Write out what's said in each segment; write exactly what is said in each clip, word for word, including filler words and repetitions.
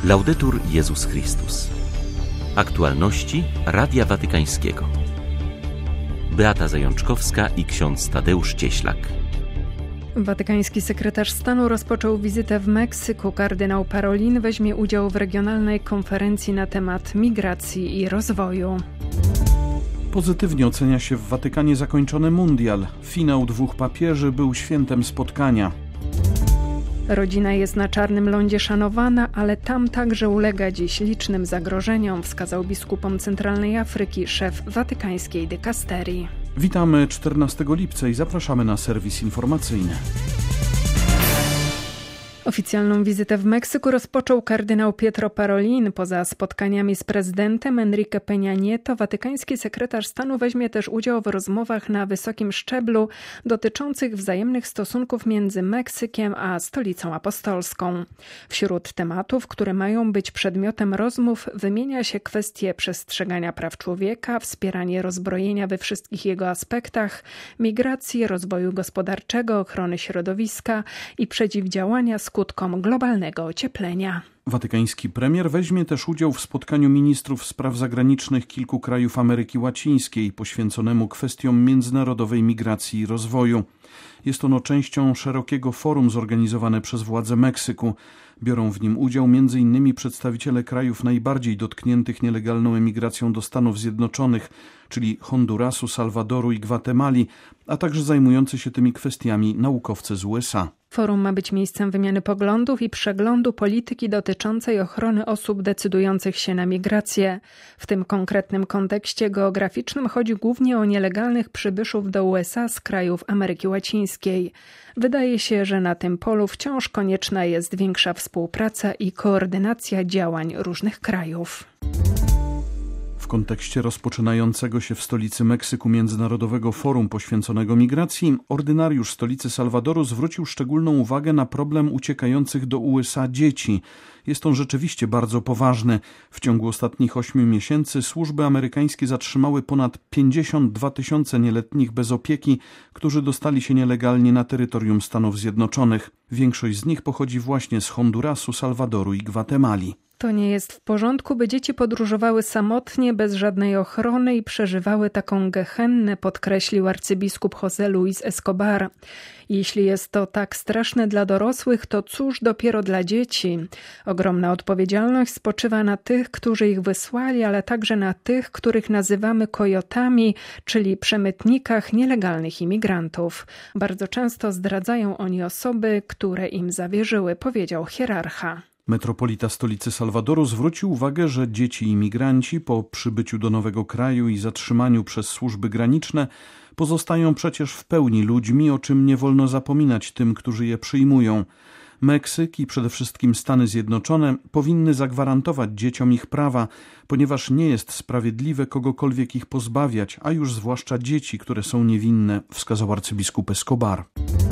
Laudetur Jezus Chrystus. Aktualności Radia Watykańskiego. Beata Zajączkowska i ksiądz Tadeusz Cieślak. Watykański sekretarz stanu rozpoczął wizytę w Meksyku. Kardynał Parolin weźmie udział w regionalnej konferencji na temat migracji i rozwoju. Pozytywnie ocenia się w Watykanie zakończony mundial. Finał dwóch papieży był świętem spotkania. Rodzina jest na Czarnym Lądzie szanowana, ale tam także ulega dziś licznym zagrożeniom, wskazał biskupom Centralnej Afryki szef watykańskiej dykasterii. Witamy czternastego lipca i zapraszamy na serwis informacyjny. Oficjalną wizytę w Meksyku rozpoczął kardynał Pietro Parolin. Poza spotkaniami z prezydentem Enrique Peña Nieto, watykański sekretarz stanu weźmie też udział w rozmowach na wysokim szczeblu dotyczących wzajemnych stosunków między Meksykiem a Stolicą Apostolską. Wśród tematów, które mają być przedmiotem rozmów, wymienia się kwestie przestrzegania praw człowieka, wspieranie rozbrojenia we wszystkich jego aspektach, migracji, rozwoju gospodarczego, ochrony środowiska i przeciwdziałania skutkom globalnego ocieplenia. Watykański premier weźmie też udział w spotkaniu ministrów spraw zagranicznych kilku krajów Ameryki Łacińskiej poświęconemu kwestiom międzynarodowej migracji i rozwoju. Jest ono częścią szerokiego forum zorganizowane przez władze Meksyku. Biorą w nim udział między innymi przedstawiciele krajów najbardziej dotkniętych nielegalną emigracją do Stanów Zjednoczonych, czyli Hondurasu, Salwadoru i Gwatemali, a także zajmujący się tymi kwestiami naukowcy z U S A. Forum ma być miejscem wymiany poglądów i przeglądu polityki dotyczącej ochrony osób decydujących się na migrację. W tym konkretnym kontekście geograficznym chodzi głównie o nielegalnych przybyszów do U S A z krajów Ameryki Łacińskiej. Wydaje się, że na tym polu wciąż konieczna jest większa współpraca i koordynacja działań różnych krajów. W kontekście rozpoczynającego się w stolicy Meksyku Międzynarodowego Forum poświęconego migracji, ordynariusz stolicy Salwadoru zwrócił szczególną uwagę na problem uciekających do U S A dzieci. Jest on rzeczywiście bardzo poważny. W ciągu ostatnich ośmiu miesięcy służby amerykańskie zatrzymały ponad pięćdziesiąt dwa tysiące nieletnich bez opieki, którzy dostali się nielegalnie na terytorium Stanów Zjednoczonych. Większość z nich pochodzi właśnie z Hondurasu, Salwadoru i Gwatemali. To nie jest w porządku, by dzieci podróżowały samotnie, bez żadnej ochrony i przeżywały taką gehennę, podkreślił arcybiskup José Luis Escobar. Jeśli jest to tak straszne dla dorosłych, to cóż dopiero dla dzieci. Ogromna odpowiedzialność spoczywa na tych, którzy ich wysłali, ale także na tych, których nazywamy kojotami, czyli przemytnikach nielegalnych imigrantów. Bardzo często zdradzają oni osoby, które im zawierzyły, powiedział hierarcha. Metropolita stolicy Salwadoru zwrócił uwagę, że dzieci imigranci po przybyciu do nowego kraju i zatrzymaniu przez służby graniczne pozostają przecież w pełni ludźmi, o czym nie wolno zapominać tym, którzy je przyjmują. Meksyk i przede wszystkim Stany Zjednoczone powinny zagwarantować dzieciom ich prawa, ponieważ nie jest sprawiedliwe kogokolwiek ich pozbawiać, a już zwłaszcza dzieci, które są niewinne, wskazał arcybiskup Escobar.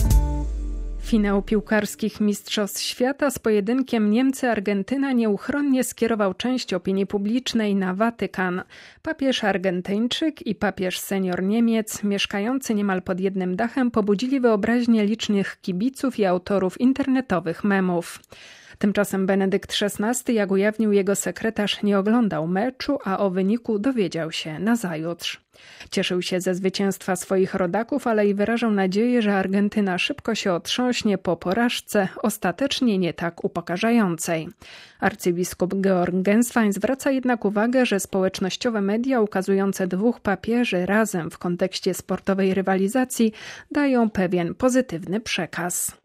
Finał piłkarskich Mistrzostw Świata z pojedynkiem Niemcy-Argentyna nieuchronnie skierował część opinii publicznej na Watykan. Papież Argentyńczyk i papież senior Niemiec, mieszkający niemal pod jednym dachem, pobudzili wyobraźnię licznych kibiców i autorów internetowych memów. Tymczasem Benedykt szesnasty, jak ujawnił jego sekretarz, nie oglądał meczu, a o wyniku dowiedział się nazajutrz. Cieszył się ze zwycięstwa swoich rodaków, ale i wyrażał nadzieję, że Argentyna szybko się otrząśnie po porażce, ostatecznie nie tak upokarzającej. Arcybiskup Georg Genswein zwraca jednak uwagę, że społecznościowe media ukazujące dwóch papieży razem w kontekście sportowej rywalizacji dają pewien pozytywny przekaz.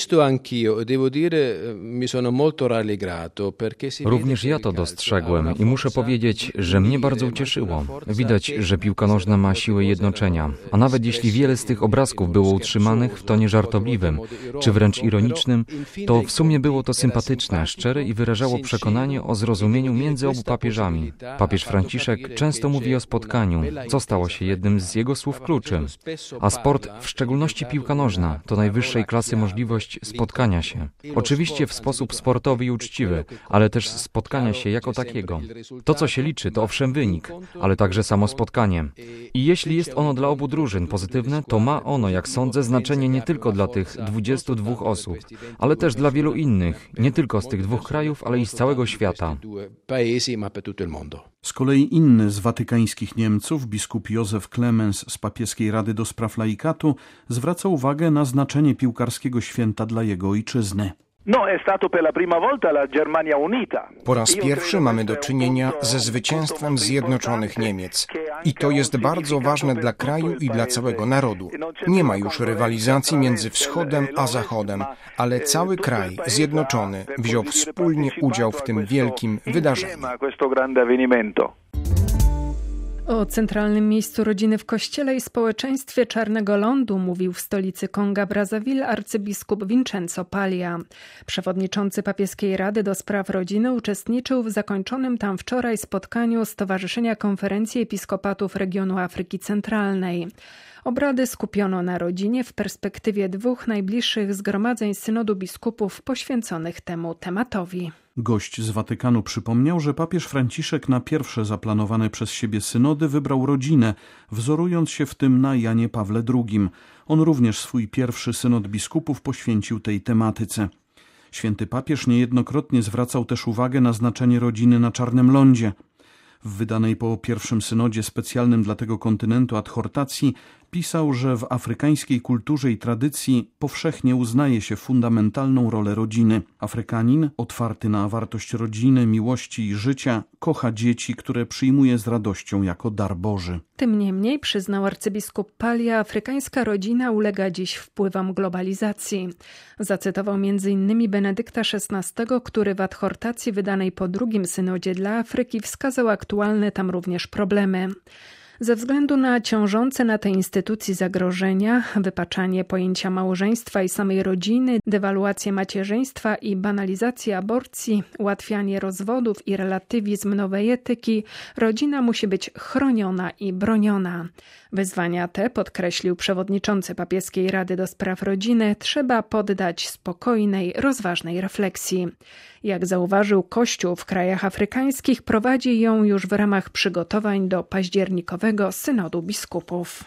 Również ja to dostrzegłem i muszę powiedzieć, że mnie bardzo ucieszyło. Widać, że piłka nożna ma siłę jednoczenia, a nawet jeśli wiele z tych obrazków było utrzymanych w tonie żartobliwym, czy wręcz ironicznym, to w sumie było to sympatyczne, szczere i wyrażało przekonanie o zrozumieniu między obu papieżami. Papież Franciszek często mówi o spotkaniu, co stało się jednym z jego słów kluczy. A sport, w szczególności piłka nożna, to najwyższej klasy możliwości możliwość spotkania się. Oczywiście w sposób sportowy i uczciwy, ale też spotkania się jako takiego. To, co się liczy, to owszem wynik, ale także samo spotkanie. I jeśli jest ono dla obu drużyn pozytywne, to ma ono, jak sądzę, znaczenie nie tylko dla tych dwudziestu dwóch osób, ale też dla wielu innych, nie tylko z tych dwóch krajów, ale i z całego świata. Z kolei inny z watykańskich Niemców, biskup Józef Clemens z Papieskiej Rady do Spraw Laikatu, zwraca uwagę na znaczenie piłkarskiego święta dla jego ojczyzny. Po raz pierwszy mamy do czynienia ze zwycięstwem Zjednoczonych Niemiec. I to jest bardzo ważne dla kraju i dla całego narodu. Nie ma już rywalizacji między Wschodem a Zachodem, ale cały kraj zjednoczony wziął wspólnie udział w tym wielkim wydarzeniu. O centralnym miejscu rodziny w Kościele i społeczeństwie Czarnego Lądu mówił w stolicy Konga Brazzaville arcybiskup Vincenzo Paglia. Przewodniczący Papieskiej Rady do Spraw Rodziny uczestniczył w zakończonym tam wczoraj spotkaniu Stowarzyszenia Konferencji Episkopatów Regionu Afryki Centralnej. Obrady skupiono na rodzinie w perspektywie dwóch najbliższych zgromadzeń synodu biskupów poświęconych temu tematowi. Gość z Watykanu przypomniał, że papież Franciszek na pierwsze zaplanowane przez siebie synody wybrał rodzinę, wzorując się w tym na Janie Pawle drugim. On również swój pierwszy synod biskupów poświęcił tej tematyce. Święty papież niejednokrotnie zwracał też uwagę na znaczenie rodziny na Czarnym Lądzie. W wydanej po pierwszym synodzie specjalnym dla tego kontynentu adhortacji pisał, że w afrykańskiej kulturze i tradycji powszechnie uznaje się fundamentalną rolę rodziny. Afrykanin, otwarty na wartość rodziny, miłości i życia, kocha dzieci, które przyjmuje z radością jako dar Boży. Tym niemniej, przyznał arcybiskup Paglia, afrykańska rodzina ulega dziś wpływom globalizacji. Zacytował między innymi Benedykta szesnastego, który w adhortacji wydanej po drugim synodzie dla Afryki wskazał aktualne tam również problemy. Ze względu na ciążące na tej instytucji zagrożenia, wypaczanie pojęcia małżeństwa i samej rodziny, dewaluację macierzyństwa i banalizację aborcji, ułatwianie rozwodów i relatywizm nowej etyki, rodzina musi być chroniona i broniona. Wyzwania te, podkreślił przewodniczący Papieskiej Rady do Spraw Rodziny, trzeba poddać spokojnej, rozważnej refleksji. Jak zauważył Kościół w krajach afrykańskich, prowadzi ją już w ramach przygotowań do październikowego synodu biskupów.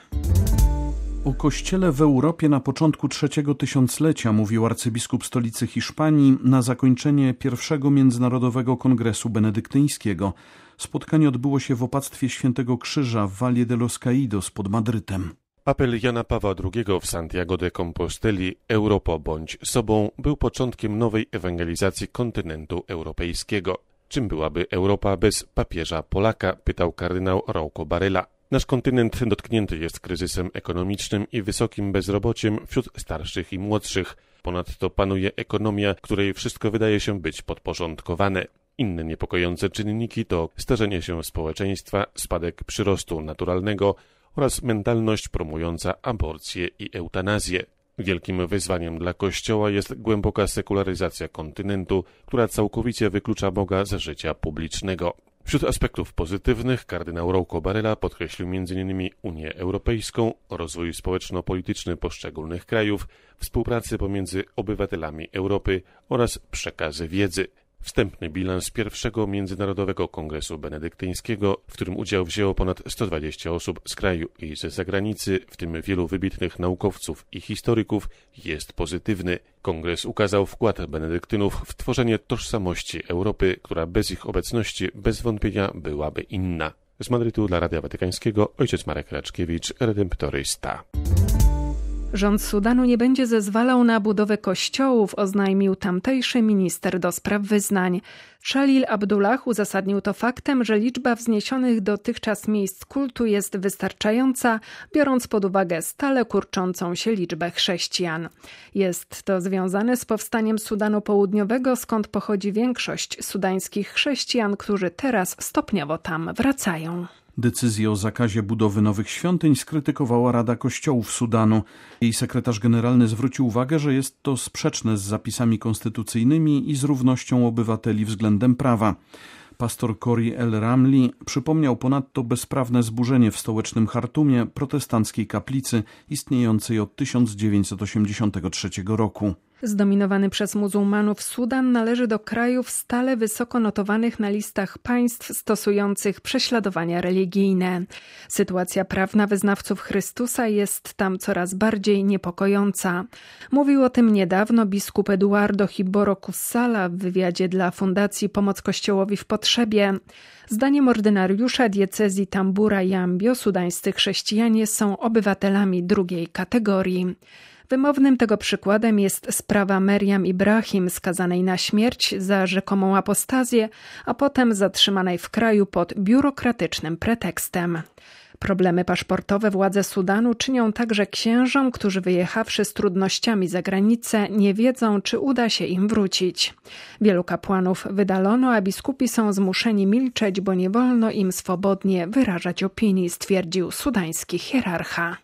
O Kościele w Europie na początku trzeciego tysiąclecia mówił arcybiskup stolicy Hiszpanii na zakończenie pierwszego Międzynarodowego Kongresu Benedyktyńskiego. Spotkanie odbyło się w opactwie Świętego Krzyża w Valle de los Caídos pod Madrytem. Apel Jana Pawła drugiego w Santiago de Composteli Europo bądź sobą był początkiem nowej ewangelizacji kontynentu europejskiego. Czym byłaby Europa bez papieża Polaka? Pytał kardynał Rouco Varela. Nasz kontynent dotknięty jest kryzysem ekonomicznym i wysokim bezrobociem wśród starszych i młodszych. Ponadto panuje ekonomia, której wszystko wydaje się być podporządkowane. Inne niepokojące czynniki to starzenie się społeczeństwa, spadek przyrostu naturalnego oraz mentalność promująca aborcję i eutanazję. Wielkim wyzwaniem dla Kościoła jest głęboka sekularyzacja kontynentu, która całkowicie wyklucza Boga z życia publicznego. Wśród aspektów pozytywnych kardynał Rouco Varela podkreślił między innymi Unię Europejską, rozwój społeczno-polityczny poszczególnych krajów, współpracę pomiędzy obywatelami Europy oraz przekazy wiedzy. Wstępny bilans pierwszego Międzynarodowego Kongresu Benedyktyńskiego, w którym udział wzięło ponad sto dwadzieścia osób z kraju i ze zagranicy, w tym wielu wybitnych naukowców i historyków, jest pozytywny. Kongres ukazał wkład benedyktynów w tworzenie tożsamości Europy, która bez ich obecności bez wątpienia byłaby inna. Z Madrytu dla Radia Watykańskiego ojciec Marek Raczkiewicz, redemptorysta. Rząd Sudanu nie będzie zezwalał na budowę kościołów, oznajmił tamtejszy minister do spraw wyznań. Shalil Abdullah uzasadnił to faktem, że liczba wzniesionych dotychczas miejsc kultu jest wystarczająca, biorąc pod uwagę stale kurczącą się liczbę chrześcijan. Jest to związane z powstaniem Sudanu Południowego, skąd pochodzi większość sudańskich chrześcijan, którzy teraz stopniowo tam wracają. Decyzję o zakazie budowy nowych świątyń skrytykowała Rada Kościołów Sudanu. Jej sekretarz generalny zwrócił uwagę, że jest to sprzeczne z zapisami konstytucyjnymi i z równością obywateli względem prawa. Pastor Corey El Ramli przypomniał ponadto bezprawne zburzenie w stołecznym Chartumie protestanckiej kaplicy istniejącej od tysiąc dziewięćset osiemdziesiątego trzeciego roku. Zdominowany przez muzułmanów Sudan należy do krajów stale wysoko notowanych na listach państw stosujących prześladowania religijne. Sytuacja prawna wyznawców Chrystusa jest tam coraz bardziej niepokojąca. Mówił o tym niedawno biskup Eduardo Hiboro Kussala w wywiadzie dla Fundacji Pomoc Kościołowi w Potrzebie. Zdaniem ordynariusza diecezji Tambura i Ambio sudańscy chrześcijanie są obywatelami drugiej kategorii. Wymownym tego przykładem jest sprawa Meriam Ibrahim, skazanej na śmierć za rzekomą apostazję, a potem zatrzymanej w kraju pod biurokratycznym pretekstem. Problemy paszportowe władze Sudanu czynią także księżom, którzy wyjechawszy z trudnościami za granicę, nie wiedzą, czy uda się im wrócić. Wielu kapłanów wydalono, a biskupi są zmuszeni milczeć, bo nie wolno im swobodnie wyrażać opinii, stwierdził sudański hierarcha.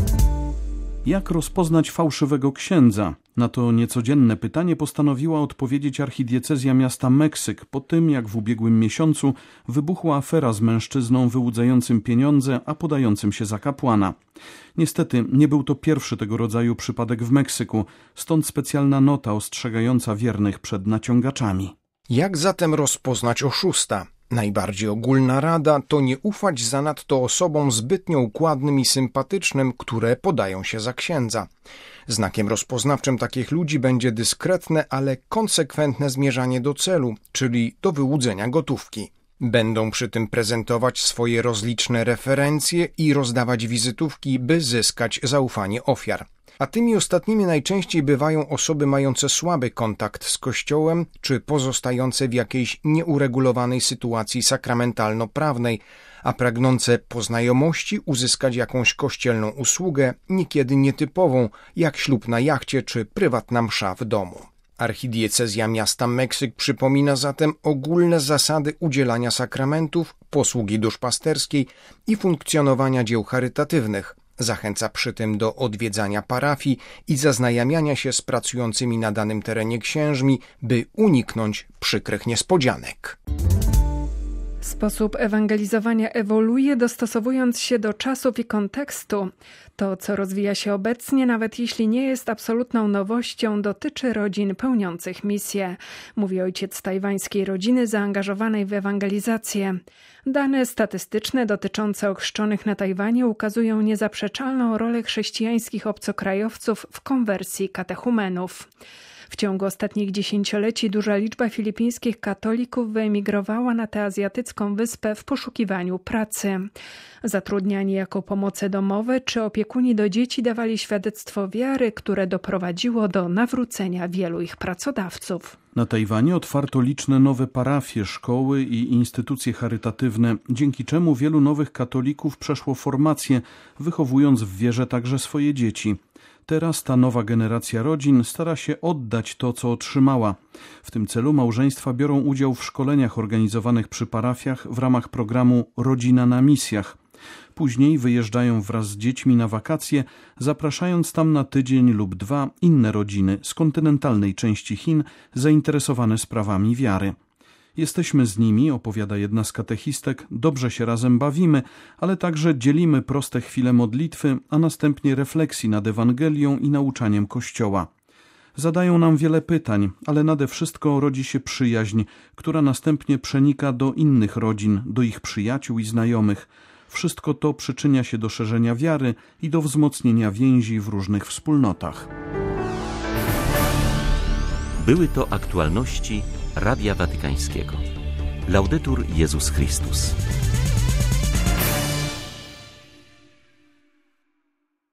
Jak rozpoznać fałszywego księdza? Na to niecodzienne pytanie postanowiła odpowiedzieć archidiecezja miasta Meksyk po tym, jak w ubiegłym miesiącu wybuchła afera z mężczyzną wyłudzającym pieniądze, a podającym się za kapłana. Niestety nie był to pierwszy tego rodzaju przypadek w Meksyku, stąd specjalna nota ostrzegająca wiernych przed naciągaczami. Jak zatem rozpoznać oszusta? Najbardziej ogólna rada to nie ufać zanadto osobom zbytnio układnym i sympatycznym, które podają się za księdza. Znakiem rozpoznawczym takich ludzi będzie dyskretne, ale konsekwentne zmierzanie do celu, czyli do wyłudzenia gotówki. Będą przy tym prezentować swoje rozliczne referencje i rozdawać wizytówki, by zyskać zaufanie ofiar. A tymi ostatnimi najczęściej bywają osoby mające słaby kontakt z Kościołem, czy pozostające w jakiejś nieuregulowanej sytuacji sakramentalno-prawnej, a pragnące po znajomości uzyskać jakąś kościelną usługę, niekiedy nietypową, jak ślub na jachcie czy prywatna msza w domu. Archidiecezja miasta Meksyk przypomina zatem ogólne zasady udzielania sakramentów, posługi duszpasterskiej i funkcjonowania dzieł charytatywnych. Zachęca przy tym do odwiedzania parafii i zaznajamiania się z pracującymi na danym terenie księżmi, by uniknąć przykrych niespodzianek. Sposób ewangelizowania ewoluuje, dostosowując się do czasów i kontekstu. To, co rozwija się obecnie, nawet jeśli nie jest absolutną nowością, dotyczy rodzin pełniących misję, mówi ojciec tajwańskiej rodziny zaangażowanej w ewangelizację. Dane statystyczne dotyczące ochrzczonych na Tajwanie ukazują niezaprzeczalną rolę chrześcijańskich obcokrajowców w konwersji katechumenów. W ciągu ostatnich dziesięcioleci duża liczba filipińskich katolików wyemigrowała na tę azjatycką wyspę w poszukiwaniu pracy. Zatrudniani jako pomoce domowe czy opiekuni do dzieci dawali świadectwo wiary, które doprowadziło do nawrócenia wielu ich pracodawców. Na Tajwanie otwarto liczne nowe parafie, szkoły i instytucje charytatywne, dzięki czemu wielu nowych katolików przeszło formację, wychowując w wierze także swoje dzieci. Teraz ta nowa generacja rodzin stara się oddać to, co otrzymała. W tym celu małżeństwa biorą udział w szkoleniach organizowanych przy parafiach w ramach programu Rodzina na misjach. Później wyjeżdżają wraz z dziećmi na wakacje, zapraszając tam na tydzień lub dwa inne rodziny z kontynentalnej części Chin zainteresowane sprawami wiary. Jesteśmy z nimi, opowiada jedna z katechistek, dobrze się razem bawimy, ale także dzielimy proste chwile modlitwy, a następnie refleksji nad Ewangelią i nauczaniem Kościoła. Zadają nam wiele pytań, ale nade wszystko rodzi się przyjaźń, która następnie przenika do innych rodzin, do ich przyjaciół i znajomych. Wszystko to przyczynia się do szerzenia wiary i do wzmocnienia więzi w różnych wspólnotach. Były to aktualności Radia Watykańskiego. Laudetur Jezus Chrystus.